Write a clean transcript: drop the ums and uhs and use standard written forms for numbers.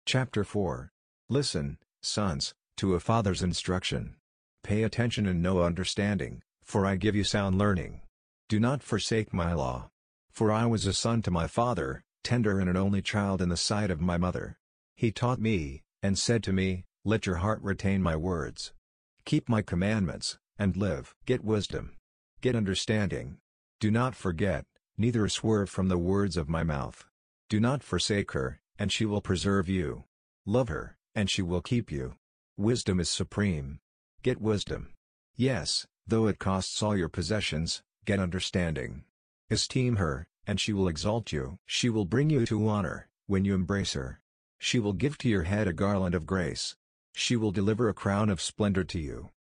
Chapter 4. Listen, sons, to a father's instruction. Pay attention and know understanding, for I give you sound learning. Do not forsake my law. For I was a son to my father, tender and an only child in the sight of my mother. He taught me, and said to me, Let your heart retain my words. Keep my commandments, and live. Get wisdom. Get understanding. Do not forget, neither swerve from the words of my mouth. Do not forsake her, and she will preserve you. Love her, and she will keep you. Wisdom is supreme. Get wisdom. Yes, though it costs all your possessions, get understanding. Esteem her, and she will exalt you. She will bring you to honor, when you embrace her. She will give to your head a garland of grace. She will deliver a crown of splendor to you.